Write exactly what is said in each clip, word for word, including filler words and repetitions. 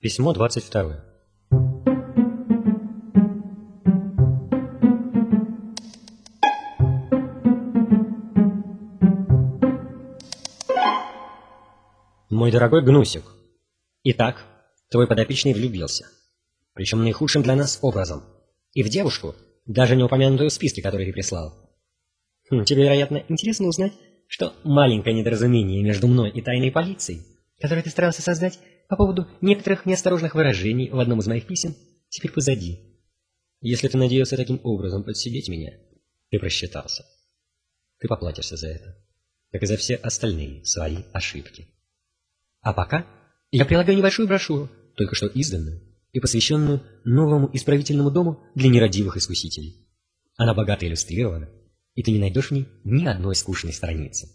Письмо двадцать второе. Мой дорогой Гнусик, итак, твой подопечный влюбился, причем наихудшим для нас образом, и в девушку, даже не упомянутую в списке, который ты прислал. Хм, тебе, вероятно, интересно узнать, что маленькое недоразумение между мной и тайной полицией, которое ты старался создать по поводу некоторых неосторожных выражений в одном из моих писем, теперь позади. Если ты надеялся таким образом подсидеть меня, ты просчитался. Ты поплатишься за это, как и за все остальные свои ошибки. А пока я прилагаю небольшую брошюру, только что изданную и посвященную новому исправительному дому для нерадивых искусителей. Она богато иллюстрирована, и ты не найдешь в ней ни одной скучной страницы.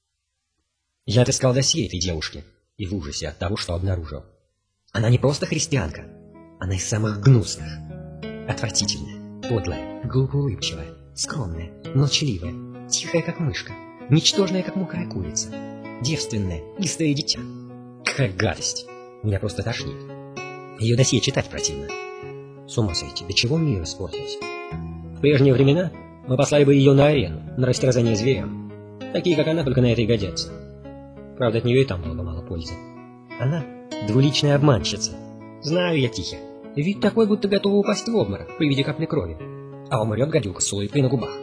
Я отыскал досье этой девушки и в ужасе от того, что обнаружил. Она не просто христианка, она из самых гнусных. Отвратительная, подлая, глупо улыбчивая, скромная, молчаливая, тихая, как мышка, ничтожная, как мокрая курица, девственная, листое дитя. Какая гадость! Меня просто тошнит. Ее досье читать противно. С ума сойти, до чего мир испортился? В прежние времена мы послали бы ее на арену, на растерзание зверям. Такие, как она, только на это и годятся. Правда, от нее и там было бы мало пользы. Она двуличная обманщица. Знаю я тихо. Вид такой, будто готова упасть в обморок при виде капли крови. А умрет гадюка с улыбкой на губах.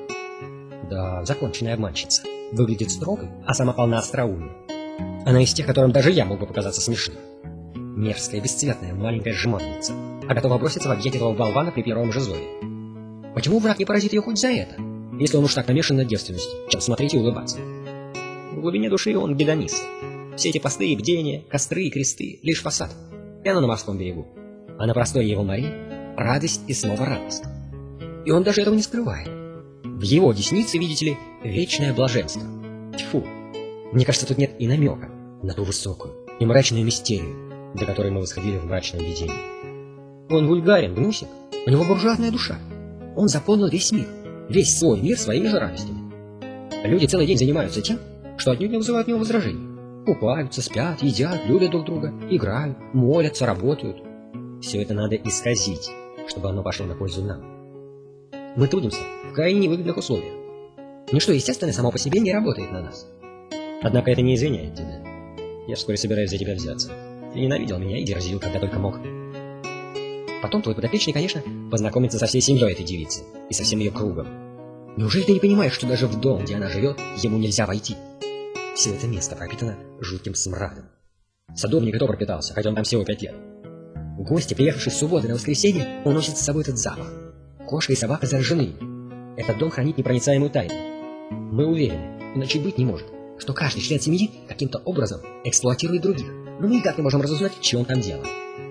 Да, законченная обманщица. Выглядит строгой, а сама полна остроумия. Она из тех, которым даже я мог бы показаться смешным. Мерзкая, бесцветная, маленькая жеманница, а готова броситься в объятия этого болвана при первом же зове. Почему враг не поразит ее хоть за это, если он уж так намешан на девственности, чем смотреть и улыбаться? В глубине души он гедонист. Все эти посты и бдения, костры и кресты — лишь фасад. И она на морском берегу. А на простой его море — радость и снова радость. И он даже этого не скрывает. В его деснице, видите ли, вечное блаженство. Тьфу! Мне кажется, тут нет и намека на ту высокую и мрачную мистерию, до которой мы восходили в мрачном видении. Он вульгарен, Гнусик, у него буржуазная душа. Он заполнил весь мир, весь свой мир своими же радостями. Люди целый день занимаются тем, что отнюдь не вызывают у него возражений. Купаются, спят, едят, любят друг друга, играют, молятся, работают. Все это надо исказить, чтобы оно пошло на пользу нам. Мы трудимся в крайне невыгодных условиях. Ничто естественное само по себе не работает на нас. Однако это не извиняет тебя. Я вскоре собираюсь за тебя взяться. Ты ненавидел меня и дерзил, когда только мог. Потом твой подопечный, конечно, познакомится со всей семьей этой девицы и со всем ее кругом. Неужели ты не понимаешь, что даже в дом, где она живет, ему нельзя войти? Все это место пропитано жутким смрадом. Садовник и то пропитался, хотя он там всего пять лет. Гости, приехавшие с субботы на воскресенье, уносят с собой этот запах. Кошка и собака заражены. Этот дом хранит непроницаемую тайну. Мы уверены, иначе быть не может, что каждый член семьи каким-то образом эксплуатирует других, но мы никак не можем разузнать, в чем там дело.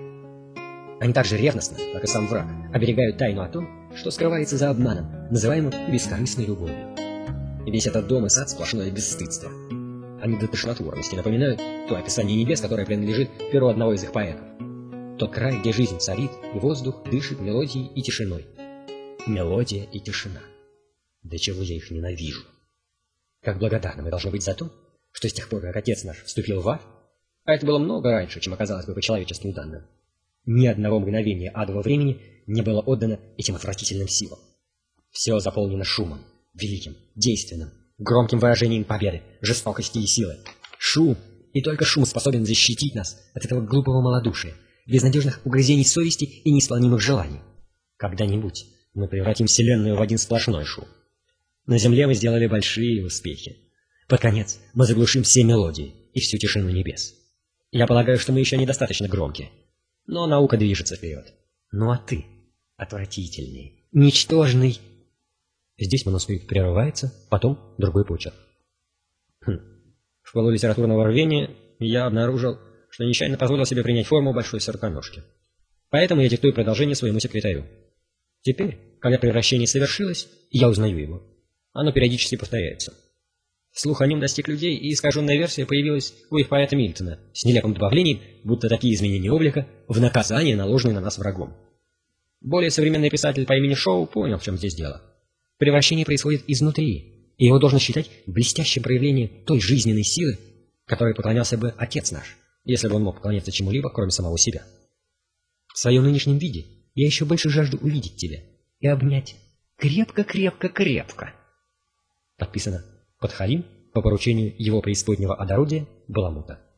Они так же ревностно, как и сам враг, оберегают тайну о том, что скрывается за обманом, называемым бескорыстной любовью. И весь этот дом и сад сплошное бесстыдство. Они до тошнотворности напоминают то описание небес, которое принадлежит перу одного из их поэтов. Тот край, где жизнь царит, и воздух дышит мелодией и тишиной. Мелодия и тишина. До чего я их ненавижу. Как благодарны мы должны быть за то, что с тех пор, как отец наш вступил в ад, а это было много раньше, чем оказалось бы по человеческим данным, ни одного мгновения адового времени не было отдано этим отвратительным силам. Все заполнено шумом, великим, действенным, громким выражением победы, жестокости и силы. Шум, и только шум способен защитить нас от этого глупого малодушия, безнадежных угрызений совести и неисполнимых желаний. Когда-нибудь мы превратим Вселенную в один сплошной шум. На Земле мы сделали большие успехи. Под конец мы заглушим все мелодии и всю тишину небес. Я полагаю, что мы еще недостаточно громкие, но наука движется вперед. Ну а ты, отвратительный, ничтожный... Здесь манускрипт прерывается, потом другой почерк. Хм. В пылу литературного рвения я обнаружил, что нечаянно позволил себе принять форму большой сороконожки. Поэтому я диктую продолжение своему секретарю. Теперь, когда превращение совершилось, я узнаю его. Оно периодически повторяется. Слух о нем достиг людей, и искаженная версия появилась у их поэта Мильтона с нелепым добавлением, будто такие изменения облика в наказание, наложенные на нас врагом. Более современный писатель по имени Шоу понял, в чем здесь дело. Превращение происходит изнутри, и его должно считать блестящим проявлением той жизненной силы, которой поклонялся бы отец наш, если бы он мог поклоняться чему-либо, кроме самого себя. В своем нынешнем виде я еще больше жажду увидеть тебя и обнять крепко-крепко-крепко. Подписано Подхалим по поручению его преисподнего Одарудия Баламута.